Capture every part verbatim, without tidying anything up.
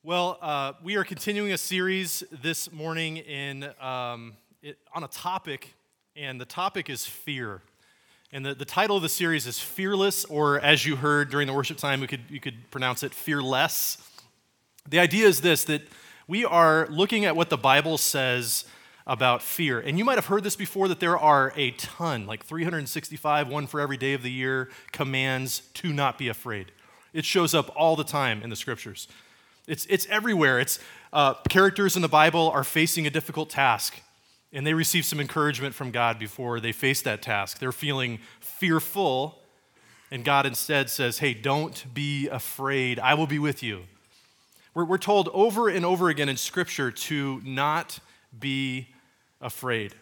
Well, uh, we are continuing a series this morning in um, it, on a topic, and the topic is fear. And the, the title of the series is Fearless, or as you heard during the worship time, we could you could pronounce it Fearless. The idea is this, that we are looking at what the Bible says about fear. And you might have heard this before, that there are a ton, like three hundred sixty-five, one for every day of the year, commands to not be afraid. It shows up all the time in the scriptures. It's it's everywhere. It's uh, characters in the Bible are facing a difficult task, and they receive some encouragement from God before they face that task. They're feeling fearful, and God instead says, hey, don't be afraid. I will be with you. We're, we're told over and over again in Scripture to not be afraid.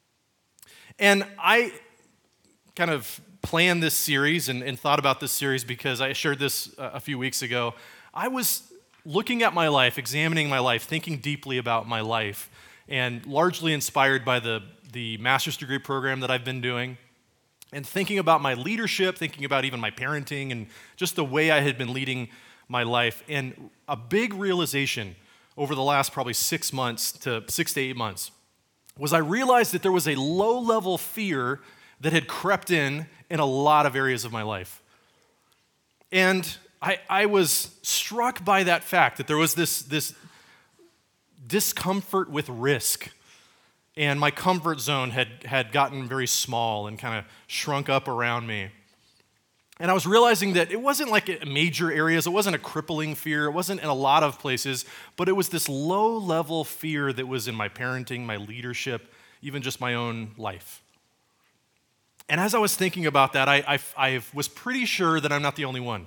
And I kind of planned this series and, and thought about this series because I shared this a few weeks ago. I was looking at my life, examining my life, thinking deeply about my life, and largely inspired by the, the master's degree program that I've been doing, and thinking about my leadership, thinking about even my parenting, and just the way I had been leading my life. And a big realization over the last probably six months to six to eight months was I realized that there was a low-level fear that had crept in in a lot of areas of my life. And I, I was struck by that fact that there was this, this discomfort with risk, and my comfort zone had, had gotten very small and kind of shrunk up around me. And I was realizing that it wasn't like major areas, it wasn't a crippling fear, it wasn't in a lot of places, but it was this low-level fear that was in my parenting, my leadership, even just my own life. And as I was thinking about that, I, I, I was pretty sure that I'm not the only one.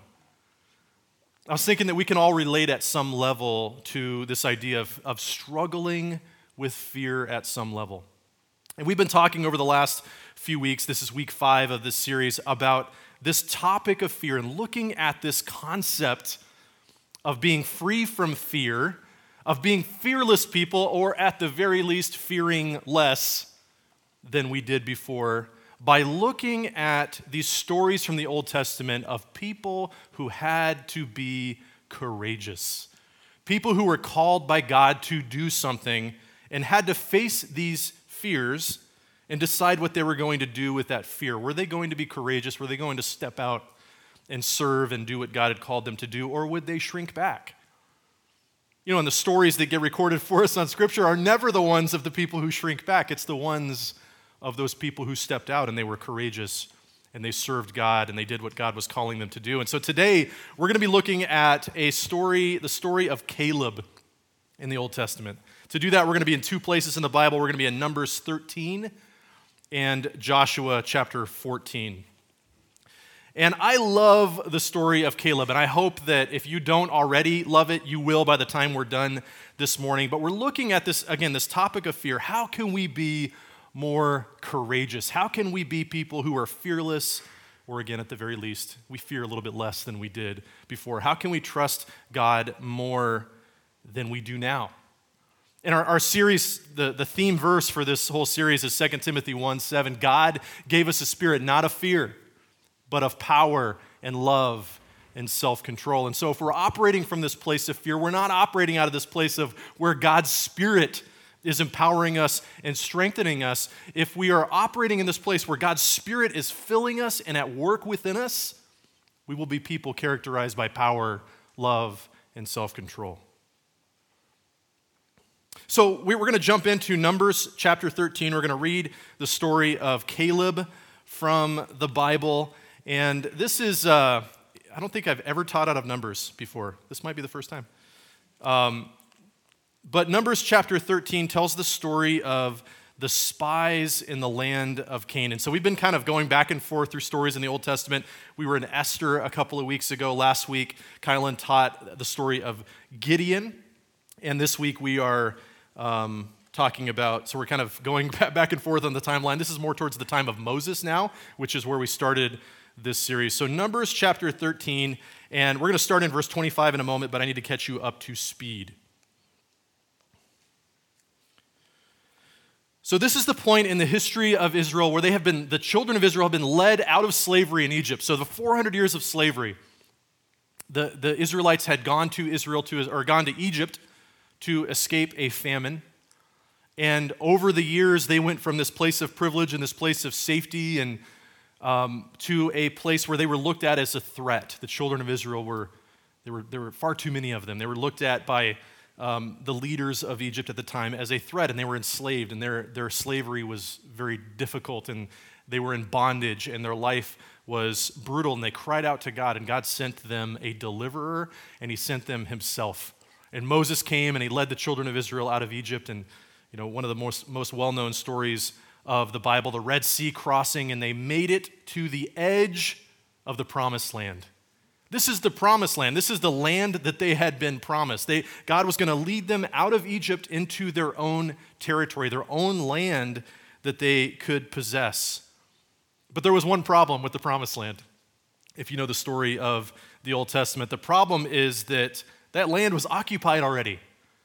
I was thinking that we can all relate at some level to this idea of, of struggling with fear at some level. And we've been talking over the last few weeks, this is week five of this series, about this topic of fear and looking at this concept of being free from fear, of being fearless people, or at the very least fearing less than we did before, by looking at these stories from the Old Testament of people who had to be courageous, people who were called by God to do something and had to face these fears and decide what they were going to do with that fear. Were they going to be courageous? Were they going to step out and serve and do what God had called them to do? Or would they shrink back? You know, and the stories that get recorded for us on Scripture are never the ones of the people who shrink back. It's the ones of those people who stepped out and they were courageous and they served God and they did what God was calling them to do. And so today we're going to be looking at a story, the story of Caleb in the Old Testament. To do that, we're going to be in two places in the Bible. We're going to be in Numbers thirteen and Joshua chapter fourteen. And I love the story of Caleb, and I hope that if you don't already love it, you will by the time we're done this morning. But we're looking at this, again, this topic of fear. How can we be more courageous? How can we be people who are fearless, or again, at the very least, we fear a little bit less than we did before? How can we trust God more than we do now? In our, our series, the, the theme verse for this whole series is Second Timothy one seven. God gave us a spirit not of fear, but of power and love and self-control. And so if we're operating from this place of fear, we're not operating out of this place of where God's Spirit is empowering us and strengthening us. If we are operating in this place where God's Spirit is filling us and at work within us, we will be people characterized by power, love, and self-control. So we're going to jump into Numbers chapter thirteen. We're going to read the story of Caleb from the Bible. And this is, uh, I don't think I've ever taught out of Numbers before. This might be the first time. Um, But Numbers chapter thirteen tells the story of the spies in the land of Canaan. So we've been kind of going back and forth through stories in the Old Testament. We were in Esther a couple of weeks ago. Last week, Kylan taught the story of Gideon. And this week we are um, talking about, so we're kind of going back and forth on the timeline. This is more towards the time of Moses now, which is where we started this series. So Numbers chapter thirteen, and we're going to start in verse twenty-five in a moment, but I need to catch you up to speed. So this is the point in the history of Israel where they have been, the children of Israel have been led out of slavery in Egypt. So the four hundred years of slavery. The, the Israelites had gone to Israel to, or gone to Egypt to escape a famine. And over the years, they went from this place of privilege and this place of safety and um, to a place where they were looked at as a threat. The children of Israel were, there were, there were far too many of them. They were looked at by um, the leaders of Egypt at the time as a threat, and they were enslaved, and their, their slavery was very difficult, and they were in bondage, and their life was brutal, and they cried out to God, and God sent them a deliverer, and he sent them himself. And Moses came, and he led the children of Israel out of Egypt, and you know, one of the most, most well-known stories of the Bible, the Red Sea crossing, and they made it to the edge of the promised land. This is the promised land. This is the land that they had been promised. They, God was going to lead them out of Egypt into their own territory, their own land that they could possess. But there was one problem with the promised land. If you know the story of the Old Testament, the problem is that that land was occupied already.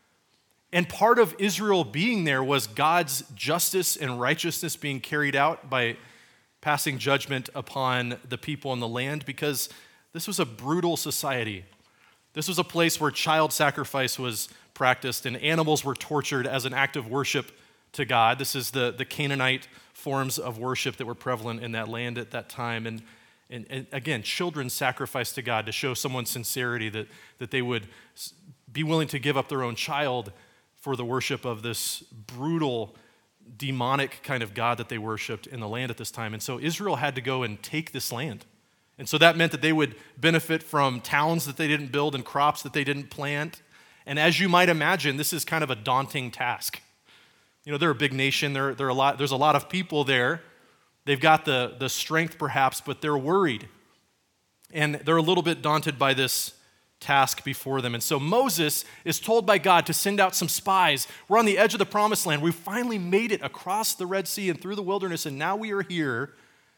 And part of Israel being there was God's justice and righteousness being carried out by passing judgment upon the people in the land, because this was a brutal society. This was a place where child sacrifice was practiced and animals were tortured as an act of worship to God. This is the, the Canaanite forms of worship that were prevalent in that land at that time. And, and, and again, children sacrificed to God to show someone's sincerity, that, that they would be willing to give up their own child for the worship of this brutal, demonic kind of God that they worshiped in the land at this time. And so Israel had to go and take this land. And so that meant that they would benefit from towns that they didn't build and crops that they didn't plant. And as you might imagine, this is kind of a daunting task. You know, they're a big nation. They're, they're a lot, there's a lot of people there. They've got the, the strength perhaps, but they're worried. And they're a little bit daunted by this task before them. And so Moses is told by God to send out some spies. We're on the edge of the promised land. We finally made it across the Red Sea and through the wilderness, and now we are here.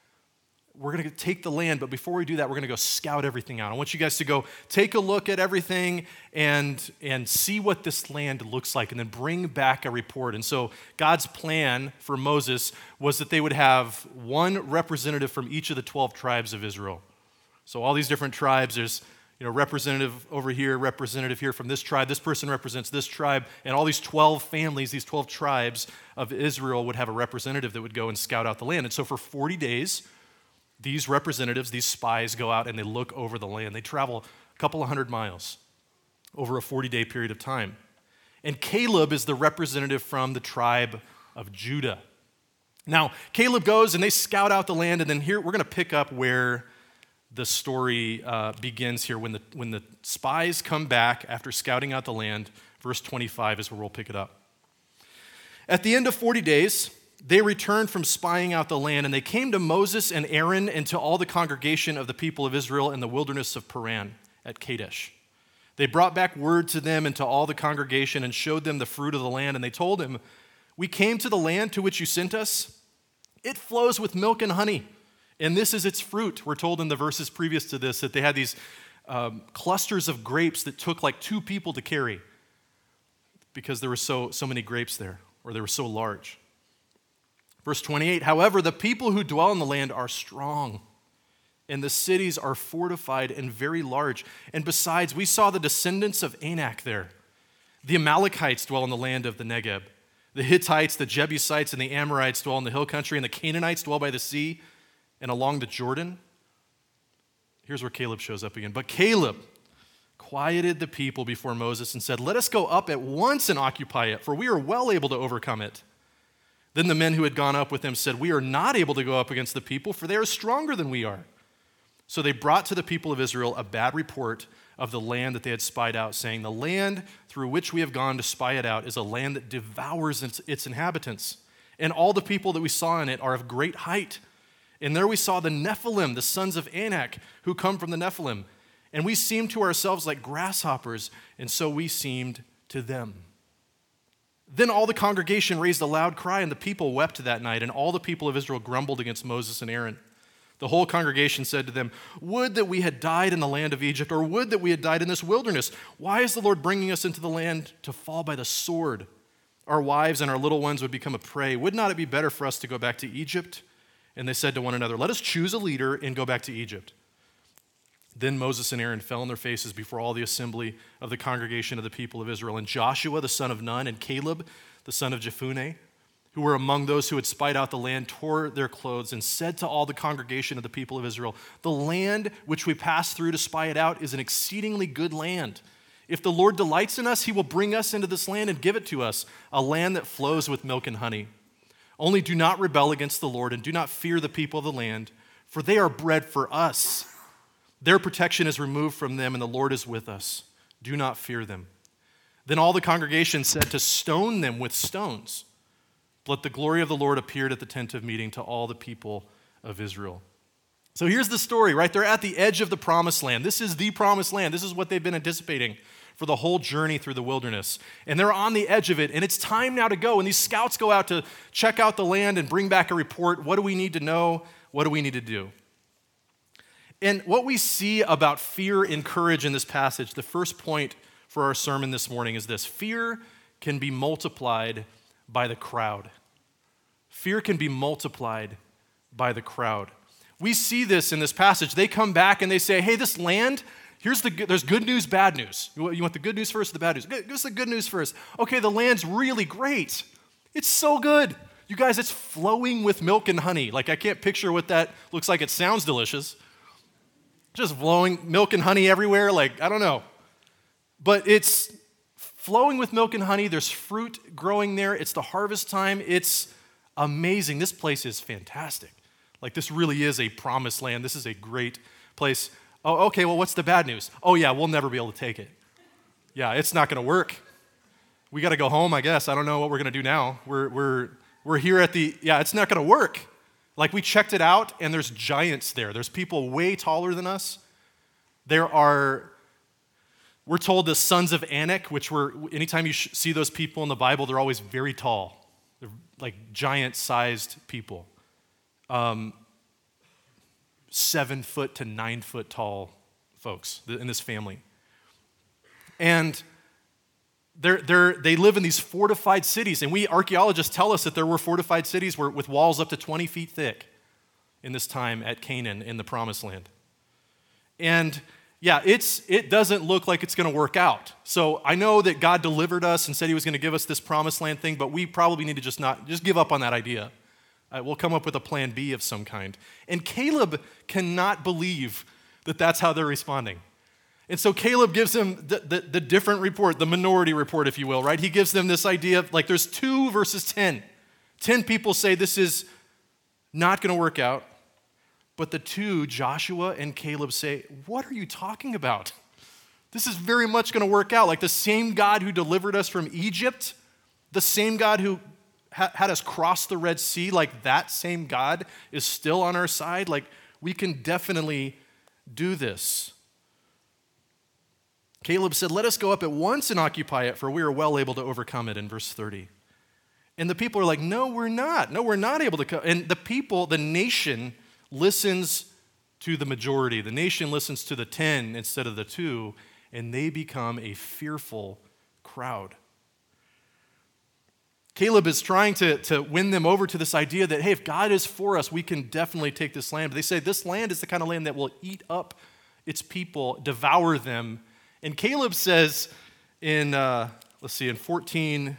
We're going to take the land, but before we do that, we're going to go scout everything out. I want you guys to go take a look at everything and, and see what this land looks like, and then bring back a report. And so God's plan for Moses was that they would have one representative from each of the twelve tribes of Israel. So all these different tribes, there's you know, representative over here, representative here from this tribe. This person represents this tribe. And all these twelve families, these twelve tribes of Israel would have a representative that would go and scout out the land. And so for forty days, these representatives, these spies go out and they look over the land. They travel a couple of hundred miles over a forty-day period of time. And Caleb is the representative from the tribe of Judah. Now, Caleb goes and they scout out the land, and then here we're going to pick up where the story uh, begins here. When the, when the spies come back after scouting out the land, verse twenty-five is where we'll pick it up. At the end of forty days, they returned from spying out the land, and they came to Moses and Aaron and to all the congregation of the people of Israel in the wilderness of Paran at Kadesh. They brought back word to them and to all the congregation and showed them the fruit of the land, and they told him, "We came to the land to which you sent us. It flows with milk and honey, and this is its fruit." We're told in the verses previous to this that they had these um, clusters of grapes that took like two people to carry because there were so, so many grapes there, or they were so large. Verse twenty-eight, "However, the people who dwell in the land are strong, and the cities are fortified and very large. And besides, we saw the descendants of Anak there. The Amalekites dwell in the land of the Negeb. The Hittites, the Jebusites, and the Amorites dwell in the hill country, and the Canaanites dwell by the sea and along the Jordan." Here's where Caleb shows up again. "But Caleb quieted the people before Moses and said, 'Let us go up at once and occupy it, for we are well able to overcome it.' Then the men who had gone up with him said, 'We are not able to go up against the people, for they are stronger than we are.' So they brought to the people of Israel a bad report of the land that they had spied out, saying, 'The land through which we have gone to spy it out is a land that devours its, its inhabitants. And all the people that we saw in it are of great height. And there we saw the Nephilim, the sons of Anak, who come from the Nephilim. And we seemed to ourselves like grasshoppers, and so we seemed to them.' Then all the congregation raised a loud cry, and the people wept that night, and all the people of Israel grumbled against Moses and Aaron. The whole congregation said to them, 'Would that we had died in the land of Egypt, or would that we had died in this wilderness. Why is the Lord bringing us into the land to fall by the sword? Our wives and our little ones would become a prey. Would not it be better for us to go back to Egypt?' And they said to one another, 'Let us choose a leader and go back to Egypt.' Then Moses and Aaron fell on their faces before all the assembly of the congregation of the people of Israel. And Joshua, the son of Nun, and Caleb, the son of Jephunneh, who were among those who had spied out the land, tore their clothes and said to all the congregation of the people of Israel, "The land which we passed through to spy it out is an exceedingly good land. If the Lord delights in us, he will bring us into this land and give it to us, a land that flows with milk and honey. Only do not rebel against the Lord and do not fear the people of the land, for they are bread for us. Their protection is removed from them, and the Lord is with us. Do not fear them." Then all the congregation said to stone them with stones. But the glory of the Lord appeared at the tent of meeting to all the people of Israel. So here's the story, right? They're at the edge of the promised land. This is the promised land. This is what they've been anticipating for the whole journey through the wilderness. And they're on the edge of it, and it's time now to go. And these scouts go out to check out the land and bring back a report. What do we need to know? What do we need to do? And what we see about fear and courage in this passage, the first point for our sermon this morning is this: fear can be multiplied by the crowd. Fear can be multiplied by the crowd. We see this in this passage. They come back and they say, hey, this land, here's the there's good news, bad news. You want the good news first or the bad news? Give us the good news first. Okay, the land's really great. It's so good. You guys, it's flowing with milk and honey. Like, I can't picture what that looks like. It sounds delicious. Just flowing milk and honey everywhere. Like, I don't know. But it's flowing with milk and honey. There's fruit growing there. It's the harvest time. It's amazing. This place is fantastic. Like, this really is a promised land. This is a great place. Oh, okay, well, what's the bad news? Oh, yeah, we'll never be able to take it. Yeah, it's not going to work. We got to go home, I guess. I don't know what we're going to do now. We're, we're, we're here at the, yeah, it's not going to work. Like, we checked it out, and there's giants there. There's people way taller than us. There are, we're told the sons of Anak, which were, anytime you see those people in the Bible, they're always very tall. They're like giant-sized people. Um, seven foot to nine foot tall folks in this family. And they're, they're, they live in these fortified cities. And we archaeologists tell us that there were fortified cities where, with walls up to twenty feet thick in this time at Canaan in the Promised Land. And yeah, it's, it doesn't look like it's going to work out. So I know that God delivered us and said he was going to give us this Promised Land thing, but we probably need to just not, just give up on that idea. Uh, we'll come up with a plan B of some kind. And Caleb cannot believe that that's how they're responding. And so Caleb gives them the, the, the different report, the minority report, if you will, right? He gives them this idea of, like, there's two versus ten. Ten people say this is not going to work out. But the two, Joshua and Caleb, say, what are you talking about? This is very much going to work out. Like, the same God who delivered us from Egypt, the same God who ha- had us cross the Red Sea, like that same God is still on our side. Like, we can definitely do this. Caleb said, let us go up at once and occupy it, for we are well able to overcome it, in verse thirty. And the people are like, no, we're not. No, we're not able to come. And the people, the nation, listens to the majority. The nation listens to the ten instead of the two, and they become a fearful crowd. Caleb is trying to, to win them over to this idea that, hey, if God is for us, we can definitely take this land. But they say this land is the kind of land that will eat up its people, devour them. And Caleb says in, uh, let's see, in fourteen,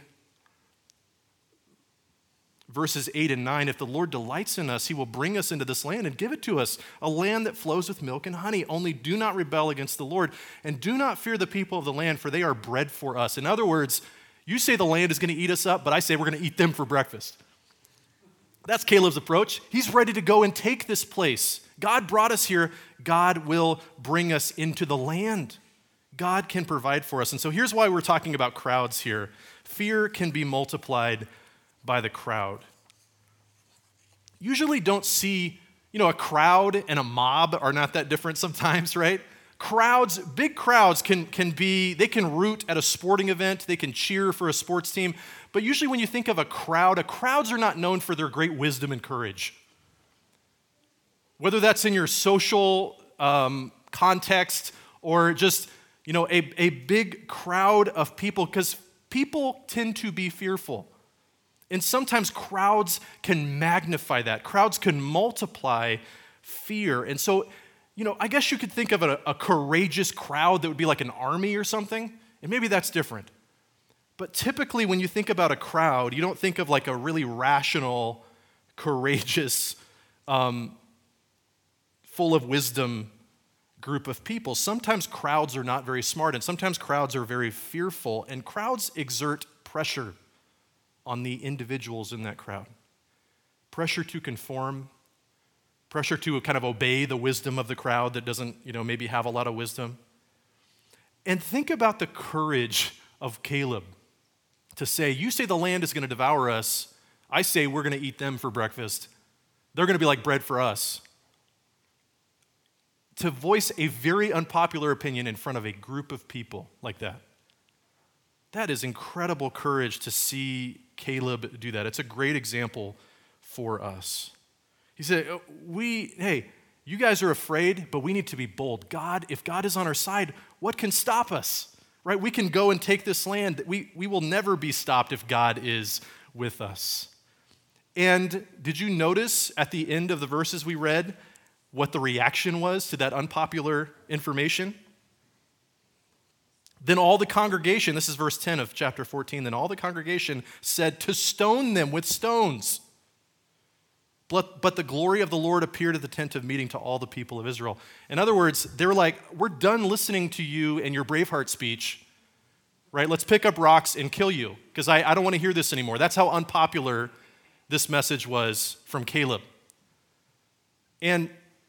verses eight and nine, if the Lord delights in us, he will bring us into this land and give it to us, a land that flows with milk and honey. Only do not rebel against the Lord, and do not fear the people of the land, for they are bread for us. In other words, you say the land is going to eat us up, but I say we're going to eat them for breakfast. That's Caleb's approach. He's ready to go and take this place. God brought us here. God will bring us into the land. God can provide for us. And so here's why we're talking about crowds here. Fear can be multiplied by the crowd. Usually don't see, you know, a crowd and a mob are not that different sometimes, right? Crowds, big crowds can, can be, they can root at a sporting event, they can cheer for a sports team, but usually when you think of a crowd, a crowds are not known for their great wisdom and courage. Whether that's in your social um, context or just, you know, a, a big crowd of people, because people tend to be fearful. And sometimes crowds can magnify that. Crowds can multiply fear. And so you know, I guess you could think of a, a courageous crowd that would be like an army or something, and maybe that's different. But typically when you think about a crowd, you don't think of like a really rational, courageous, um, full of wisdom group of people. Sometimes crowds are not very smart, and sometimes crowds are very fearful, and crowds exert pressure on the individuals in that crowd. Pressure to conform, pressure to kind of obey the wisdom of the crowd that doesn't, you know, maybe have a lot of wisdom. And think about the courage of Caleb to say, you say the land is going to devour us. I say we're going to eat them for breakfast. They're going to be like bread for us. To voice a very unpopular opinion in front of a group of people like that. That is incredible courage to see Caleb do that. It's a great example for us. He said, we, hey, you guys are afraid, but we need to be bold. God, if God is on our side, what can stop us? Right? We can go and take this land. We, we will never be stopped if God is with us. And did you notice at the end of the verses we read what the reaction was to that unpopular information? Then all the congregation, this is verse ten of chapter fourteen, then all the congregation said to stone them with stones. But, but the glory of the Lord appeared at the tent of meeting to all the people of Israel. In other words, they were like, we're done listening to you and your Braveheart speech, right? Let's pick up rocks and kill you, because I, I don't want to hear this anymore. That's how unpopular this message was from Caleb. And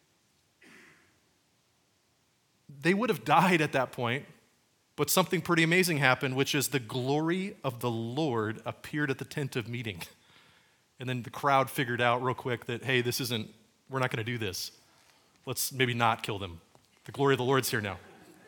they would have died at that point, but something pretty amazing happened, which is the glory of the Lord appeared at the tent of meeting. And then the crowd figured out real quick that, hey, this isn't, we're not going to do this. Let's maybe not kill them. The glory of the Lord's here now.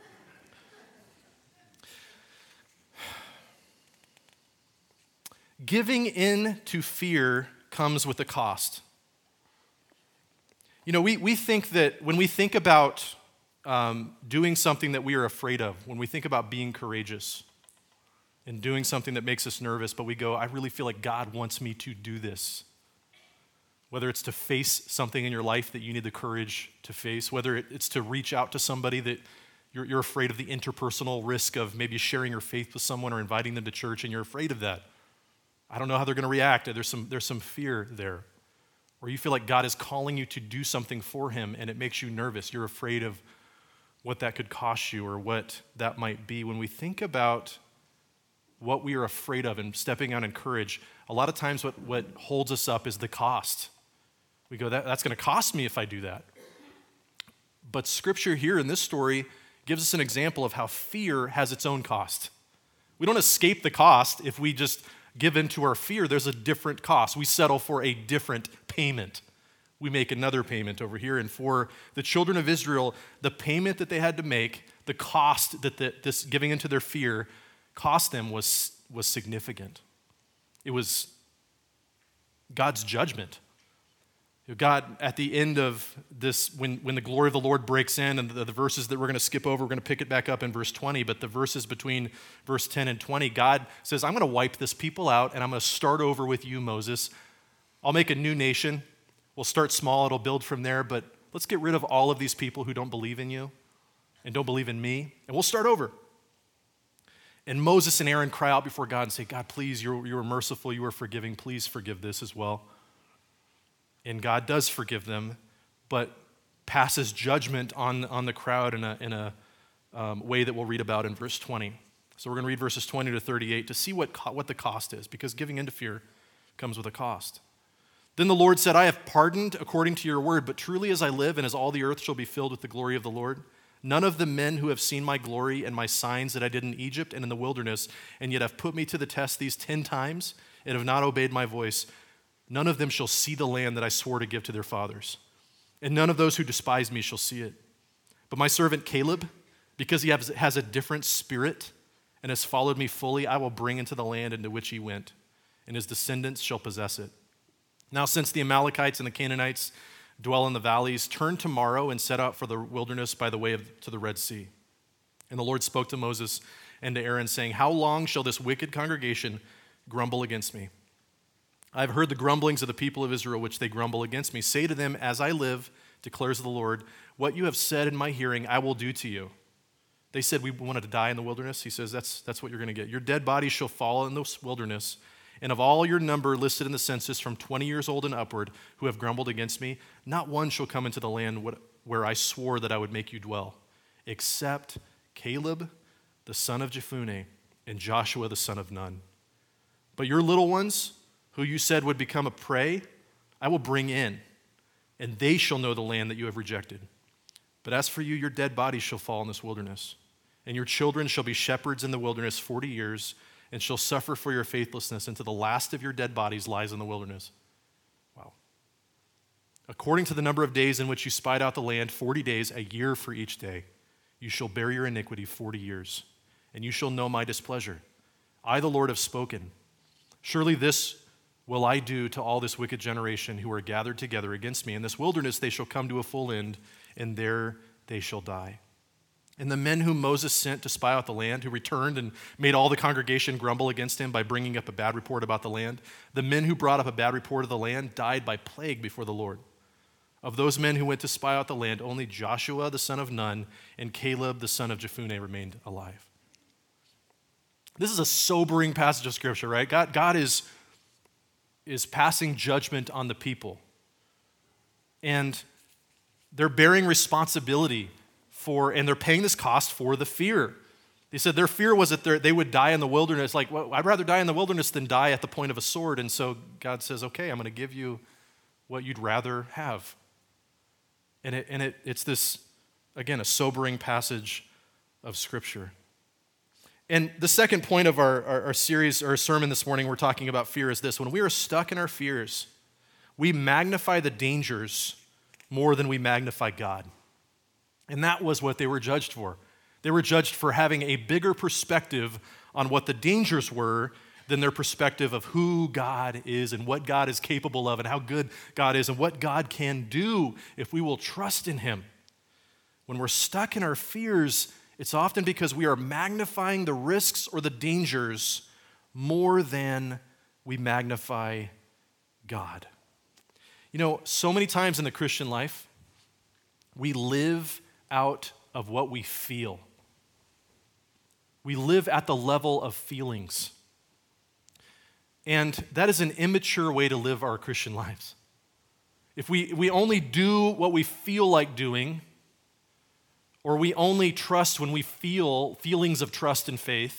Giving in to fear comes with a cost. You know, we, we think that when we think about Um, doing something that we are afraid of, when we think about being courageous and doing something that makes us nervous, but we go, I really feel like God wants me to do this. Whether it's to face something in your life that you need the courage to face, whether it's to reach out to somebody that you're, you're afraid of the interpersonal risk of maybe sharing your faith with someone or inviting them to church, and you're afraid of that. I don't know how they're going to react. There's some, there's some fear there. Or you feel like God is calling you to do something for him, and it makes you nervous. You're afraid of what that could cost you or what that might be. When we think about what we are afraid of and stepping out in courage, a lot of times what, what holds us up is the cost. We go, that, that's going to cost me if I do that. But Scripture here in this story gives us an example of how fear has its own cost. We don't escape the cost if we just give in to our fear. There's a different cost. We settle for a different payment. We make another payment over here. And for the children of Israel, the payment that they had to make, the cost that the, this giving into their fear cost them was, was significant. It was God's judgment. God, at the end of this, when, when the glory of the Lord breaks in, and the, the verses that we're going to skip over, we're going to pick it back up in verse twenty, but the verses between verse ten and twenty, God says, I'm going to wipe this people out, and I'm going to start over with you, Moses. I'll make a new nation. We'll start small, it'll build from there, but let's get rid of all of these people who don't believe in you and don't believe in me, and we'll start over. And Moses and Aaron cry out before God and say, God, please, you you are merciful, you are forgiving, please forgive this as well. And God does forgive them, but passes judgment on, on the crowd in a, in a um, way that we'll read about in verse twenty. So we're going to read verses twenty to thirty-eight to see what, co- what the cost is, because giving into fear comes with a cost. Then the Lord said, I have pardoned according to your word, but truly as I live and as all the earth shall be filled with the glory of the Lord, none of the men who have seen my glory and my signs that I did in Egypt and in the wilderness, and yet have put me to the test these ten times and have not obeyed my voice, none of them shall see the land that I swore to give to their fathers. And none of those who despise me shall see it. But my servant Caleb, because he has, has a different spirit and has followed me fully, I will bring into the land into which he went, and his descendants shall possess it. Now, since the Amalekites and the Canaanites dwell in the valleys, turn tomorrow and set out for the wilderness by the way of, to the Red Sea. And the Lord spoke to Moses and to Aaron, saying, how long shall this wicked congregation grumble against me? I have heard the grumblings of the people of Israel, which they grumble against me. Say to them, as I live, declares the Lord. What you have said in my hearing, I will do to you. They said we wanted to die in the wilderness. He says, that's, that's what you're going to get. Your dead bodies shall fall in the wilderness, and of all your number listed in the census from twenty years old and upward who have grumbled against me, not one shall come into the land where I swore that I would make you dwell, except Caleb, the son of Jephunneh, and Joshua, the son of Nun. But your little ones, who you said would become a prey, I will bring in, and they shall know the land that you have rejected. But as for you, your dead bodies shall fall in this wilderness, and your children shall be shepherds in the wilderness forty years, and shall suffer for your faithlessness until the last of your dead bodies lies in the wilderness. Wow. According to the number of days in which you spied out the land, forty days, a year for each day, you shall bear your iniquity forty years, and you shall know my displeasure. I, the Lord, have spoken. Surely this will I do to all this wicked generation who are gathered together against me. In this wilderness they shall come to a full end, and there they shall die. And the men whom Moses sent to spy out the land, who returned and made all the congregation grumble against him by bringing up a bad report about the land, the men who brought up a bad report of the land died by plague before the Lord. Of those men who went to spy out the land, only Joshua the son of Nun and Caleb the son of Jephunneh remained alive. This is a sobering passage of Scripture, right? God, God is, is passing judgment on the people. And they're bearing responsibility for, and they're paying this cost for the fear. They said their fear was that they would die in the wilderness. Like, well, I'd rather die in the wilderness than die at the point of a sword. And so God says, okay, I'm going to give you what you'd rather have. And, it, and it, it's this, again, a sobering passage of Scripture. And the second point of our, our, our series, or sermon this morning, we're talking about fear is this. When we are stuck in our fears, we magnify the dangers more than we magnify God. And that was what they were judged for. They were judged for having a bigger perspective on what the dangers were than their perspective of who God is and what God is capable of and how good God is and what God can do if we will trust in Him. When we're stuck in our fears, it's often because we are magnifying the risks or the dangers more than we magnify God. You know, so many times in the Christian life, we live out of what we feel. We live at the level of feelings. And that is an immature way to live our Christian lives. If we, we only do what we feel like doing, or we only trust when we feel feelings of trust and faith,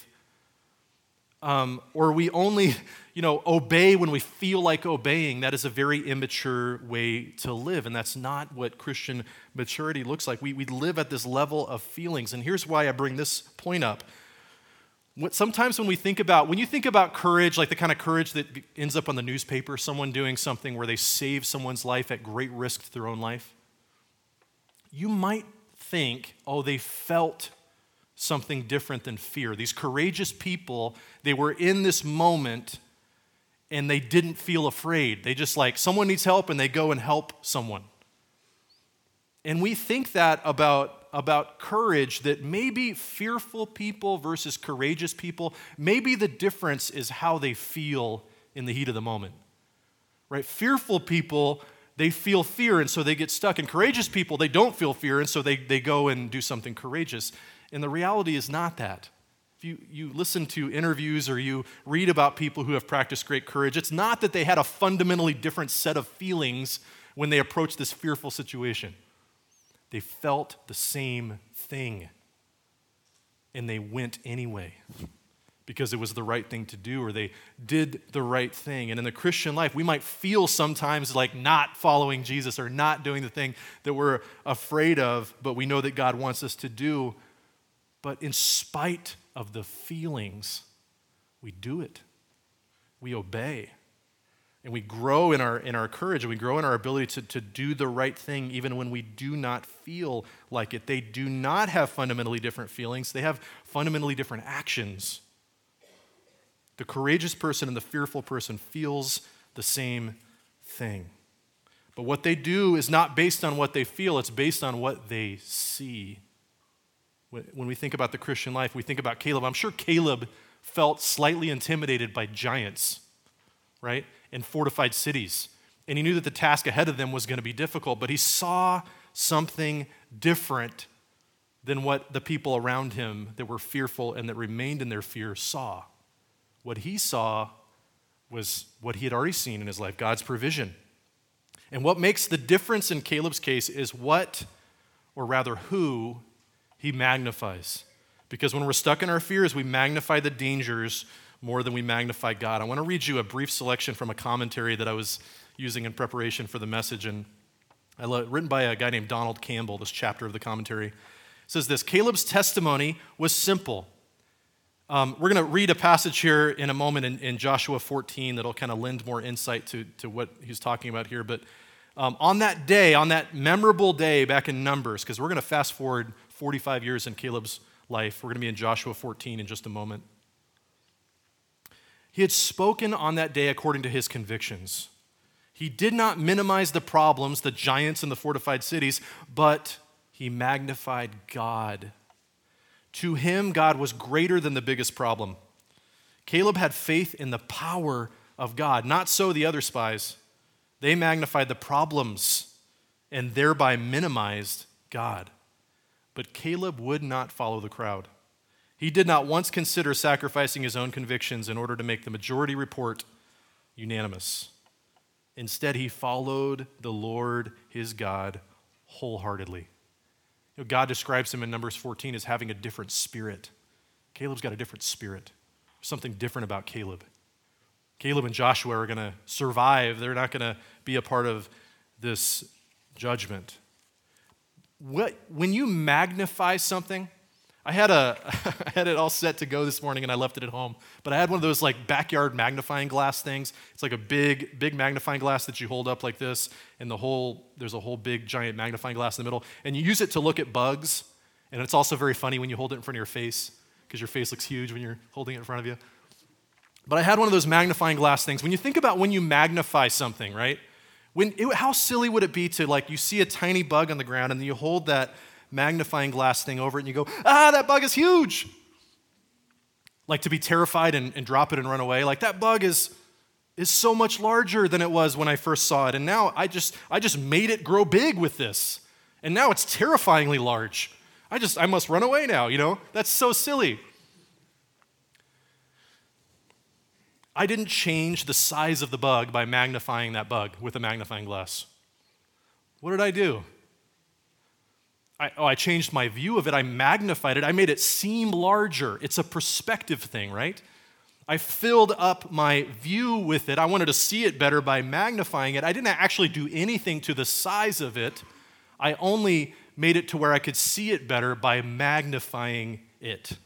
um, or we only, you know, obey when we feel like obeying, that is a very immature way to live, and that's not what Christian maturity looks like. We, we live at this level of feelings, and here's why I bring this point up. What, sometimes when we think about, when you think about courage, like the kind of courage that ends up on the newspaper, someone doing something where they save someone's life at great risk to their own life, you might think, oh, they felt something different than fear. These courageous people, they were in this moment and they didn't feel afraid. They just like, someone needs help and they go and help someone. And we think that about, about courage, that maybe fearful people versus courageous people, maybe the difference is how they feel in the heat of the moment, right? Fearful people, they feel fear, and so they get stuck. And courageous people, they don't feel fear, and so they, they go and do something courageous. And the reality is not that. If you, you listen to interviews or you read about people who have practiced great courage, it's not that they had a fundamentally different set of feelings when they approached this fearful situation. They felt the same thing, and they went anyway because it was the right thing to do, or they did the right thing. And in the Christian life, we might feel sometimes like not following Jesus or not doing the thing that we're afraid of, but we know that God wants us to do. But in spite of the feelings, we do it. We obey. And we grow in our in our courage, and we grow in our ability to, to do the right thing even when we do not feel like it. They do not have fundamentally different feelings. They have fundamentally different actions. The courageous person and the fearful person feels the same thing. But what they do is not based on what they feel, it's based on what they see. When we think about the Christian life, we think about Caleb. I'm sure Caleb felt slightly intimidated by giants, right? And fortified cities and he knew that the task ahead of them was going to be difficult, but he saw something different than what the people around him that were fearful and that remained in their fear saw. What he saw was what he had already seen in his life, God's provision. And what makes the difference in Caleb's case is what, or rather who, he magnifies. Because when we're stuck in our fears, we magnify the dangers more than we magnify God. I want to read you a brief selection from a commentary that I was using in preparation for the message, and I love, written by a guy named Donald Campbell, this chapter of the commentary. It says this: Caleb's testimony was simple. Um, we're going to read a passage here in a moment in, in Joshua fourteen that'll kind of lend more insight to, to what he's talking about here. But um, on that day, on that memorable day back in Numbers, because we're going to fast forward forty-five years in Caleb's life. We're going to be in Joshua fourteen in just a moment. He had spoken on that day according to his convictions. He did not minimize the problems, the giants in the fortified cities, but he magnified God. To him, God was greater than the biggest problem. Caleb had faith in the power of God. Not so the other spies. They magnified the problems and thereby minimized God. But Caleb would not follow the crowd. He did not once consider sacrificing his own convictions in order to make the majority report unanimous. Instead, he followed the Lord, his God, wholeheartedly. You know, God describes him in Numbers fourteen as having a different spirit. Caleb's got a different spirit. There's something different about Caleb. Caleb and Joshua are going to survive. They're not going to be a part of this judgment. What, when you magnify something, I had a, I had it all set to go this morning and I left it at home, but I had one of those like backyard magnifying glass things. It's like a big, big magnifying glass that you hold up like this, and the whole, there's a whole big giant magnifying glass in the middle, and you use it to look at bugs, and it's also very funny when you hold it in front of your face, because your face looks huge when you're holding it in front of you. But I had one of those magnifying glass things. When you think about when you magnify something, right? When it, how silly would it be to, like, you see a tiny bug on the ground and then you hold that magnifying glass thing over it and you go, ah, that bug is huge. Like to be terrified and, and drop it and run away. Like that bug is, is so much larger than it was when I first saw it. And now I just, I just made it grow big with this. And now it's terrifyingly large. I just, I must run away now, you know? That's so silly. I didn't change the size of the bug by magnifying that bug with a magnifying glass. What did I do? I, oh, I changed my view of it. I magnified it. I made it seem larger. It's a perspective thing, right? I filled up my view with it. I wanted to see it better by magnifying it. I didn't actually do anything to the size of it. I only made it to where I could see it better by magnifying it.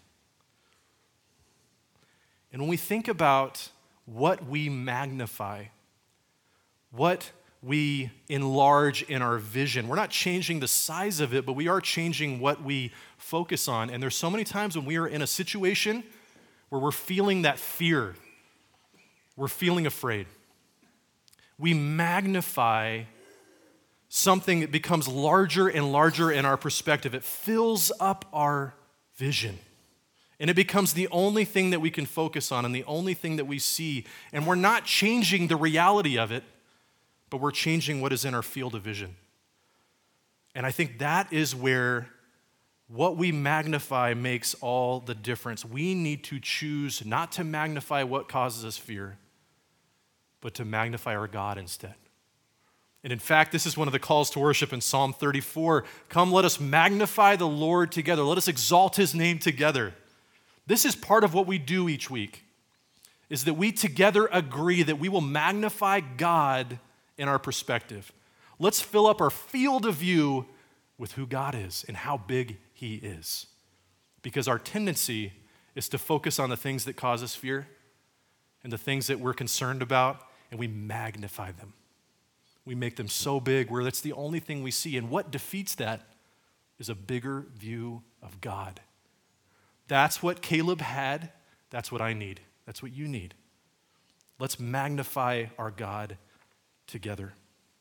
And when we think about what we magnify, what we enlarge in our vision. We're not changing the size of it, but we are changing what we focus on. And there's so many times when we are in a situation where we're feeling that fear, we're feeling afraid. We magnify something that becomes larger and larger in our perspective. It fills up our vision. And it becomes the only thing that we can focus on and the only thing that we see. And we're not changing the reality of it, but we're changing what is in our field of vision. And I think that is where what we magnify makes all the difference. We need to choose not to magnify what causes us fear, but to magnify our God instead. And in fact, this is one of the calls to worship in Psalm thirty-four. Come, let us magnify the Lord together. Let us exalt his name together. This is part of what we do each week, is that we together agree that we will magnify God in our perspective. Let's fill up our field of view with who God is and how big he is. Because our tendency is to focus on the things that cause us fear and the things that we're concerned about, and we magnify them. We make them so big where that's the only thing we see. And what defeats that is a bigger view of God. That's what Caleb had. That's what I need. That's what you need. Let's magnify our God together.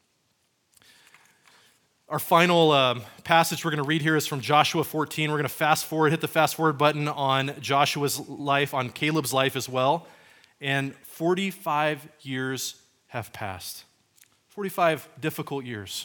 Our final um, passage we're going to read here is from Joshua fourteen. We're going to fast forward, hit the fast forward button on Joshua's life, on Caleb's life as well. And forty-five years have passed. forty-five difficult years.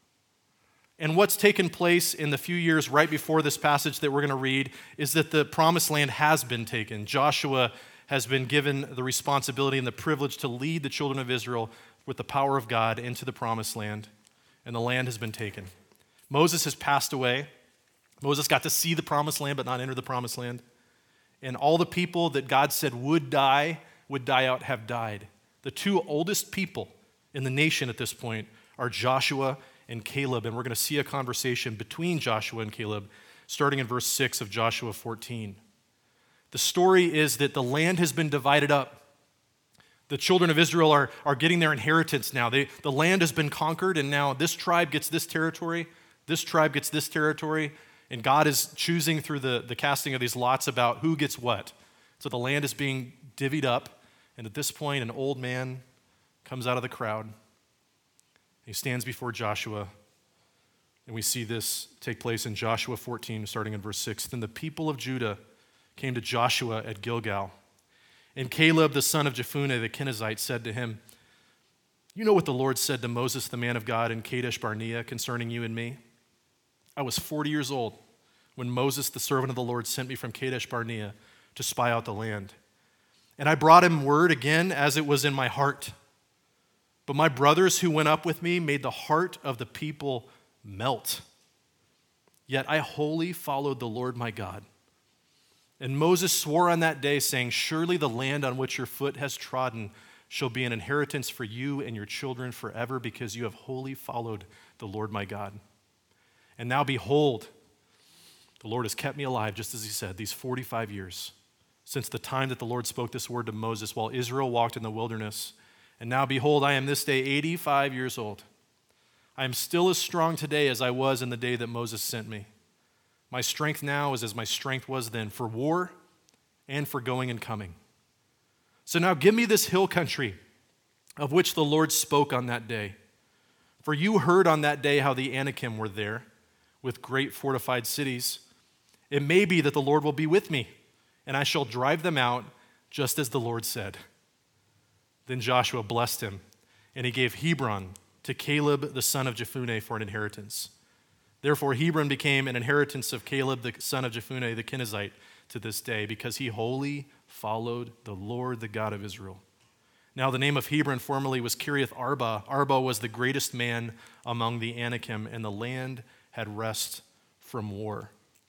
And what's taken place in the few years right before this passage that we're going to read is that the promised land has been taken. Joshua has been given the responsibility and the privilege to lead the children of Israel with the power of God into the promised land, and the land has been taken. Moses has passed away. Moses got to see the promised land but not enter the promised land. And all the people that God said would die, would die out, have died. The two oldest people in the nation at this point are Joshua and Caleb, and we're going to see a conversation between Joshua and Caleb starting in verse six of Joshua fourteen. The story is that the land has been divided up. The children of Israel are, are getting their inheritance now. They, the land has been conquered, and now this tribe gets this territory, this tribe gets this territory, and God is choosing through the, the casting of these lots about who gets what. So the land is being divvied up, and at this point, an old man comes out of the crowd. He stands before Joshua, and we see this take place in Joshua fourteen, starting in verse six. Then the people of Judah came to Joshua at Gilgal, and Caleb, the son of Jephunneh, the Kenizzite, said to him, "You know what the Lord said to Moses, the man of God, in Kadesh Barnea concerning you and me? I was forty years old when Moses, the servant of the Lord, sent me from Kadesh Barnea to spy out the land. And I brought him word again as it was in my heart. But my brothers who went up with me made the heart of the people melt. Yet I wholly followed the Lord my God. And Moses swore on that day, saying, surely the land on which your foot has trodden shall be an inheritance for you and your children forever, because you have wholly followed the Lord my God. And now behold, the Lord has kept me alive, just as he said, these forty-five years, since the time that the Lord spoke this word to Moses while Israel walked in the wilderness. And now behold, I am this day eighty-five years old. I am still as strong today as I was in the day that Moses sent me. My strength now is as my strength was then, for war and for going and coming. So now give me this hill country of which the Lord spoke on that day. For you heard on that day how the Anakim were there with great fortified cities. It may be that the Lord will be with me, and I shall drive them out just as the Lord said." Then Joshua blessed him, and he gave Hebron to Caleb the son of Jephunneh for an inheritance. Therefore Hebron became an inheritance of Caleb the son of Jephunneh the Kenizzite to this day, because he wholly followed the Lord, the God of Israel. Now the name of Hebron formerly was Kiriath Arba. Arba was the greatest man among the Anakim, and the land had rest from war.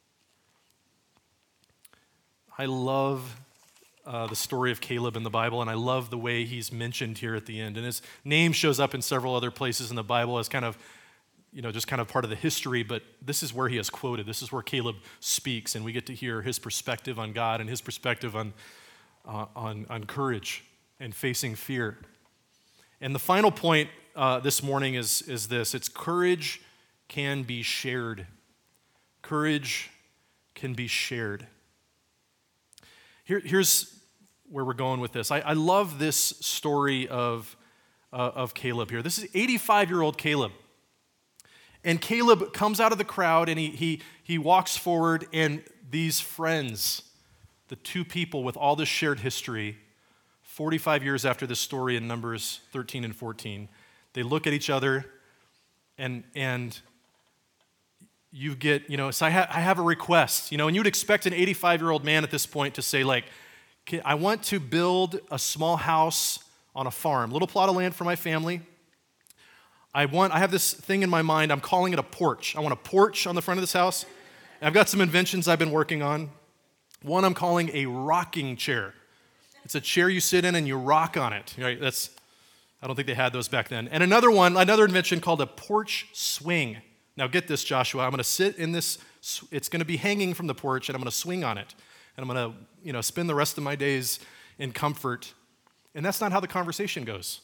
I love uh, the story of Caleb in the Bible, and I love the way he's mentioned here at the end. And his name shows up in several other places in the Bible as kind of, you know, just kind of part of the history, but this is where he is quoted. This is where Caleb speaks, and we get to hear his perspective on God and his perspective on, uh, on, on courage and facing fear. And the final point uh, this morning is, is this. It's courage can be shared. Courage can be shared. Here, here's where we're going with this. I, I love this story of, uh, of Caleb here. This is eighty-five-year-old Caleb. And Caleb comes out of the crowd, and he, he, he walks forward, and these friends, the two people with all this shared history, forty-five years after this story in Numbers thirteen and fourteen, they look at each other, and and you get, you know, so I, ha- I have a request, you know, and you'd expect an eighty-five-year-old man at this point to say, like, I want to build a small house on a farm, little plot of land for my family. I want, I have this thing in my mind, I'm calling it a porch. I want a porch on the front of this house. And I've got some inventions I've been working on. One I'm calling a rocking chair. It's a chair you sit in and you rock on it, right? That's, I don't think they had those back then. And another one, another invention called a porch swing. Now get this, Joshua, I'm going to sit in this, it's going to be hanging from the porch, and I'm going to swing on it. And I'm going to, you know, spend the rest of my days in comfort. And that's not how the conversation goes.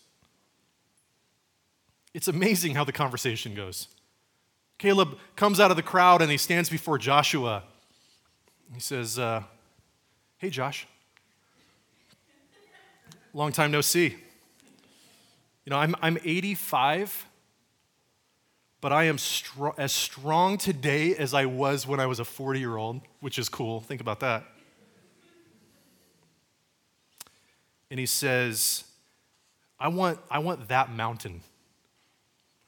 It's amazing how the conversation goes. Caleb comes out of the crowd, and he stands before Joshua. He says, uh, hey, Josh. Long time no see. You know, I'm, I'm eighty-five, but I am str- as strong today as I was when I was a forty-year-old, which is cool. Think about that. And he says, I want, I want that mountain.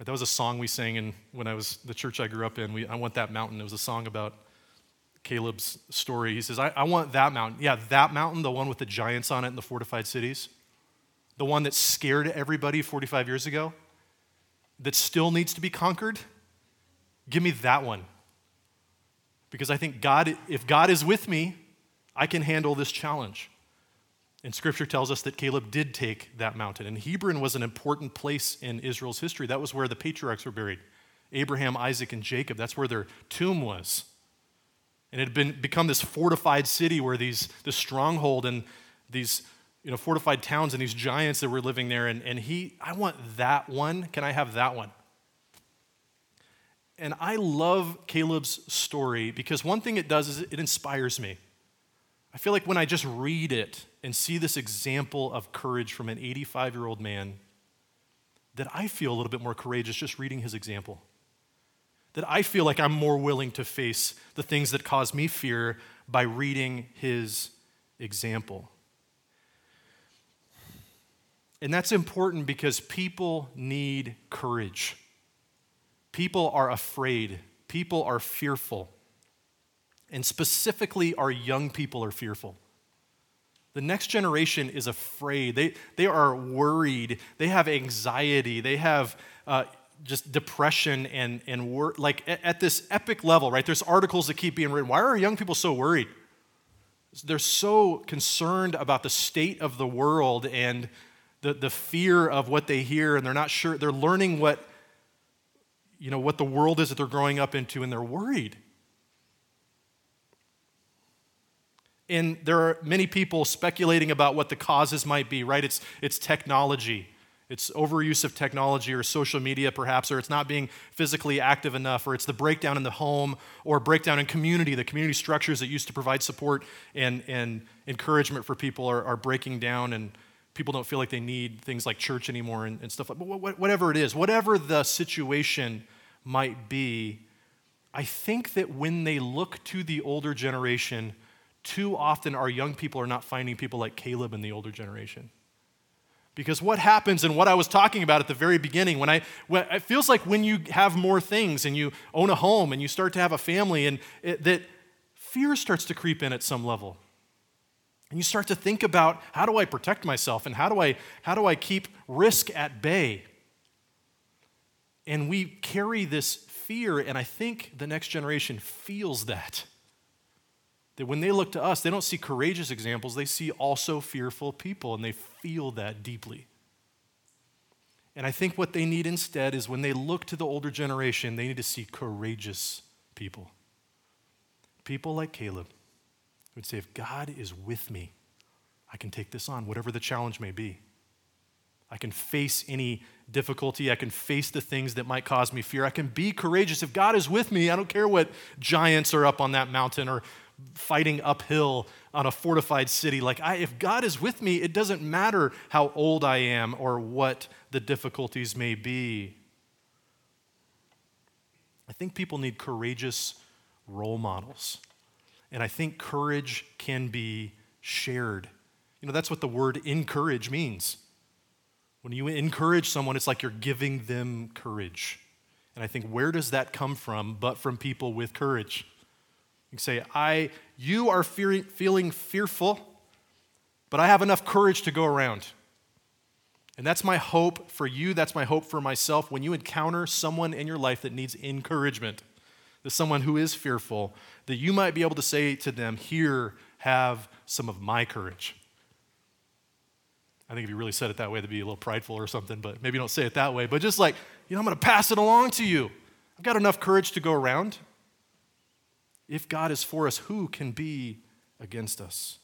That was a song we sang in when I was the church I grew up in. We, I want that mountain. It was a song about Caleb's story. He says, I, I want that mountain. Yeah, that mountain, the one with the giants on it and the fortified cities. The one that scared everybody forty-five years ago, that still needs to be conquered. Give me that one. Because I think God, if God is with me, I can handle this challenge. And Scripture tells us that Caleb did take that mountain. And Hebron was an important place in Israel's history. That was where the patriarchs were buried. Abraham, Isaac, and Jacob. That's where their tomb was. And it had been become this fortified city where these this stronghold and these you know fortified towns and these giants that were living there. And, and he, I want that one. Can I have that one? And I love Caleb's story because one thing it does is it inspires me. I feel like when I just read it and see this example of courage from an eighty-five-year-old man, that I feel a little bit more courageous just reading his example. That I feel like I'm more willing to face the things that cause me fear by reading his example. And that's important because people need courage. People are afraid. People are fearful. And specifically, our young people are fearful. The next generation is afraid. They, they are worried. They have anxiety. They have uh, just depression and, and wor- like at, at this epic level, right? There's articles that keep being written. Why are our young people so worried? They're so concerned about the state of the world and the, the fear of what they hear, and they're not sure. They're learning what, you know, what the world is that they're growing up into, and they're worried. And there are many people speculating about what the causes might be, right? It's, it's technology. It's overuse of technology or social media perhaps, or it's not being physically active enough, or it's the breakdown in the home or breakdown in community. The community structures that used to provide support and, and encouragement for people are, are breaking down, and people don't feel like they need things like church anymore and, and stuff like that. But whatever it is, whatever the situation might be, I think that when they look to the older generation, too often our young people are not finding people like Caleb in the older generation. Because what happens, and what I was talking about at the very beginning, when I, when, it feels like when you have more things and you own a home and you start to have a family, and it, that fear starts to creep in at some level. And you start to think about, how do I protect myself, and how do I, how do I keep risk at bay? And we carry this fear, and I think the next generation feels that. That when they look to us, they don't see courageous examples, they see also fearful people, and they feel that deeply. And I think what they need instead is when they look to the older generation, they need to see courageous people. People like Caleb who would say, if God is with me, I can take this on, whatever the challenge may be. I can face any difficulty. I can face the things that might cause me fear. I can be courageous. If God is with me, I don't care what giants are up on that mountain or fighting uphill on a fortified city. Like, I, if God is with me, it doesn't matter how old I am or what the difficulties may be. I think people need courageous role models. And I think courage can be shared. You know, that's what the word encourage means. When you encourage someone, it's like you're giving them courage. And I think, where does that come from but from people with courage? You can say, I, you are fearing, feeling fearful, but I have enough courage to go around. And that's my hope for you. That's my hope for myself. When you encounter someone in your life that needs encouragement, that someone who is fearful, that you might be able to say to them, here, have some of my courage. I think if you really said it that way, that'd be a little prideful or something, but maybe don't say it that way. But just like, you know, I'm going to pass it along to you. I've got enough courage to go around. If God is for us, who can be against us?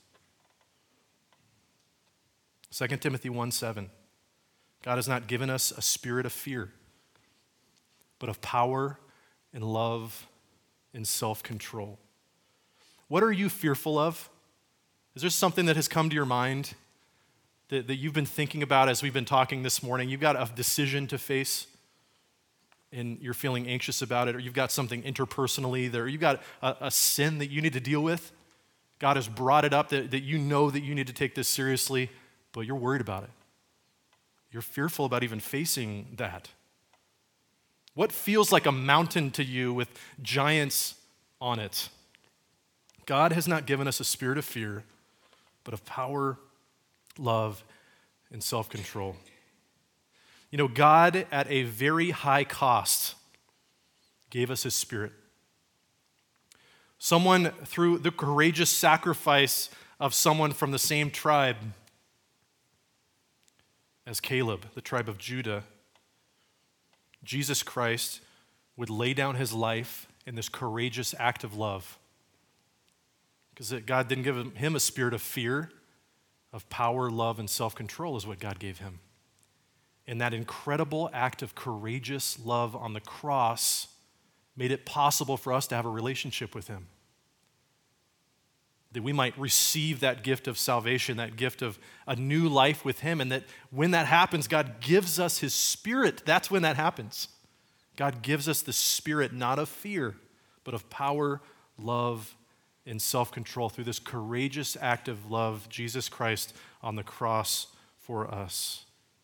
Second Timothy one seven. God has not given us a spirit of fear, but of power and love and self-control. What are you fearful of? Is there something that has come to your mind that, that you've been thinking about as we've been talking this morning? You've got a decision to face, and you're feeling anxious about it, or you've got something interpersonally there, or you've got a, a sin that you need to deal with. God has brought it up that, that you know that you need to take this seriously, but you're worried about it. You're fearful about even facing that. What feels like a mountain to you with giants on it? God has not given us a spirit of fear, but of power, love, and self-control. You know, God, at a very high cost, gave us his spirit. Someone, through the courageous sacrifice of someone from the same tribe as Caleb, the tribe of Judah, Jesus Christ would lay down his life in this courageous act of love. Because God didn't give him a spirit of fear, of power, love, and self-control is what God gave him. And that incredible act of courageous love on the cross made it possible for us to have a relationship with him. That we might receive that gift of salvation, that gift of a new life with him, and that when that happens, God gives us his spirit. That's when that happens. God gives us the spirit not of fear, but of power, love, and self-control through this courageous act of love, Jesus Christ on the cross for us.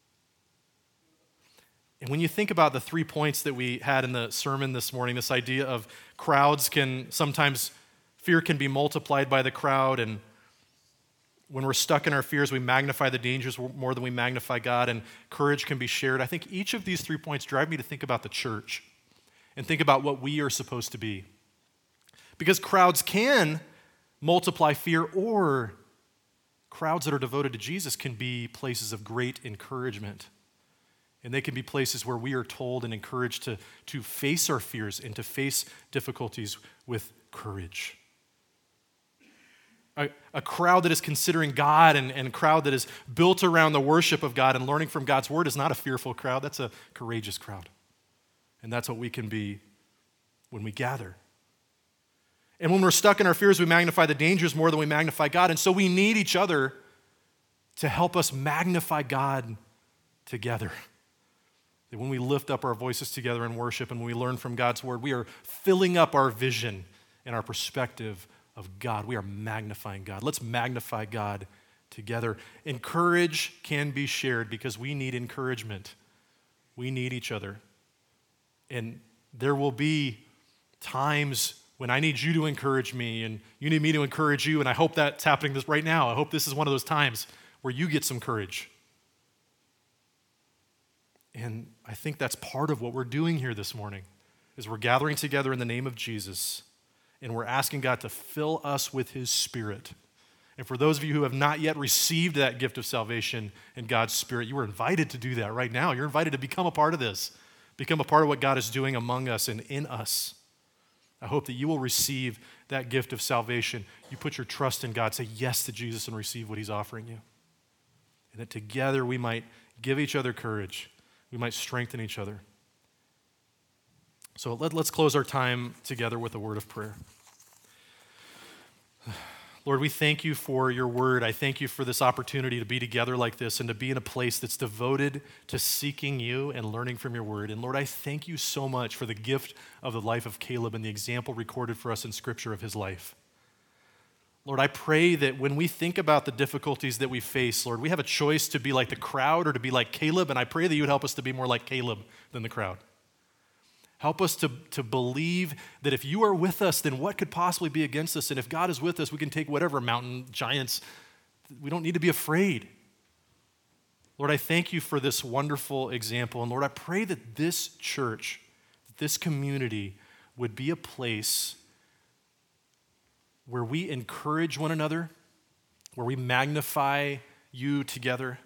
And when you think about the three points that we had in the sermon this morning, this idea of crowds can sometimes, fear can be multiplied by the crowd, and when we're stuck in our fears, we magnify the dangers more than we magnify God, and courage can be shared. I think each of these three points drive me to think about the church and think about what we are supposed to be. Because crowds can multiply fear, or crowds that are devoted to Jesus can be places of great encouragement. And they can be places where we are told and encouraged to, to face our fears and to face difficulties with courage. A, a crowd that is considering God and, and a crowd that is built around the worship of God and learning from God's word is not a fearful crowd. That's a courageous crowd. And that's what we can be when we gather. And when we're stuck in our fears, we magnify the dangers more than we magnify God. And so we need each other to help us magnify God together. That when we lift up our voices together in worship and when we learn from God's word, we are filling up our vision and our perspective of God. We are magnifying God. Let's magnify God together. And courage can be shared because we need encouragement. We need each other. And there will be times when I need you to encourage me and you need me to encourage you, and I hope that's happening this right now. I hope this is one of those times where you get some courage. And I think that's part of what we're doing here this morning, is we're gathering together in the name of Jesus, and we're asking God to fill us with his spirit. And for those of you who have not yet received that gift of salvation and God's spirit, you are invited to do that right now. You're invited to become a part of this, become a part of what God is doing among us and in us. I hope that you will receive that gift of salvation. You put your trust in God, say yes to Jesus and receive what he's offering you. And that together we might give each other courage. We might strengthen each other. So let, let's close our time together with a word of prayer. Lord, we thank you for your word. I thank you for this opportunity to be together like this and to be in a place that's devoted to seeking you and learning from your word. And Lord, I thank you so much for the gift of the life of Caleb and the example recorded for us in Scripture of his life. Lord, I pray that when we think about the difficulties that we face, Lord, we have a choice to be like the crowd or to be like Caleb, and I pray that you would help us to be more like Caleb than the crowd. Help us to, to believe that if you are with us, then what could possibly be against us? And if God is with us, we can take whatever mountain giants. We don't need to be afraid. Lord, I thank you for this wonderful example. And Lord, I pray that this church, this community would be a place where we encourage one another, where we magnify you together.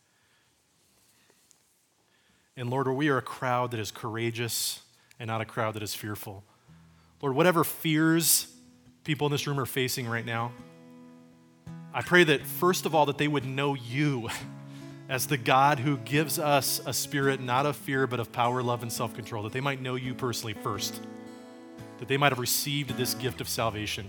And Lord, where we are a crowd that is courageous and not a crowd that is fearful. Lord, whatever fears people in this room are facing right now, I pray that first of all that they would know you as the God who gives us a spirit not of fear but of power, love, and self-control, that they might know you personally first, that they might have received this gift of salvation.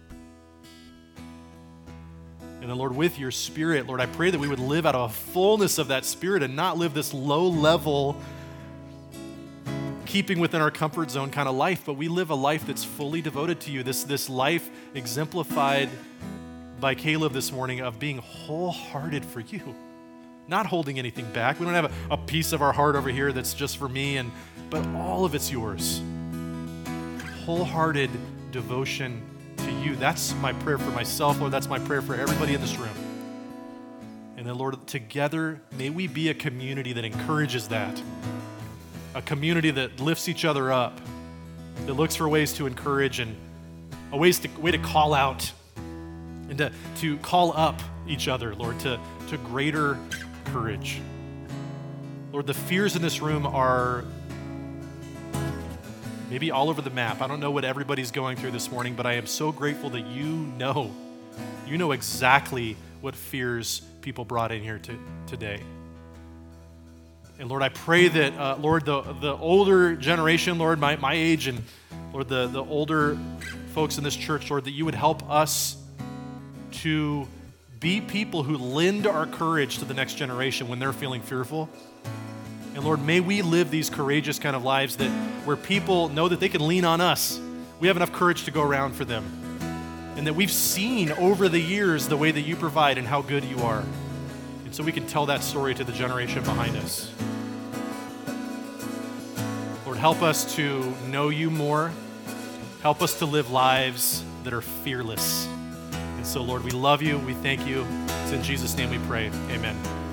And then, Lord, with your spirit, Lord, I pray that we would live out of a fullness of that spirit and not live this low-level, keeping within our comfort zone kind of life, but we live a life that's fully devoted to you, this, this life exemplified by Caleb this morning of being wholehearted for you, not holding anything back. We don't have a, a piece of our heart over here that's just for me, and but all of it's yours. Wholehearted devotion to you. That's my prayer for myself, Lord. That's my prayer for everybody in this room. And then, Lord, together, may we be a community that encourages that, a community that lifts each other up, that looks for ways to encourage and a ways to, way to call out and to, to call up each other, Lord, to, to greater courage. Lord, the fears in this room are maybe all over the map. I don't know what everybody's going through this morning, but I am so grateful that you know. You know exactly what fears people brought in here to, today. And Lord, I pray that, uh, Lord, the, the older generation, Lord, my, my age, and Lord, the, the older folks in this church, Lord, that you would help us to be people who lend our courage to the next generation when they're feeling fearful. And Lord, may we live these courageous kind of lives that where people know that they can lean on us. We have enough courage to go around for them. And that we've seen over the years the way that you provide and how good you are. And so we can tell that story to the generation behind us. Lord, help us to know you more. Help us to live lives that are fearless. And so, Lord, we love you. We thank you. It's in Jesus' name we pray. Amen.